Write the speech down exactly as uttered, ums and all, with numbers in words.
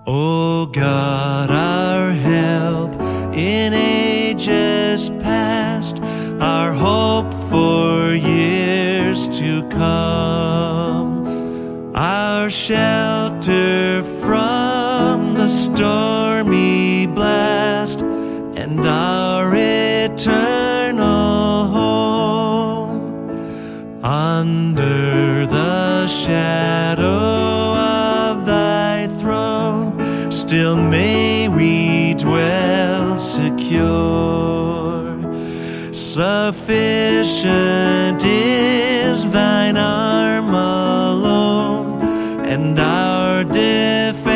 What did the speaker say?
O God, our help in ages past, our hope for years to come, our shelter from the stormy blast, and our eternal home. Under the shadow of thy throne, still may we dwell secure. Sufficient is thine arm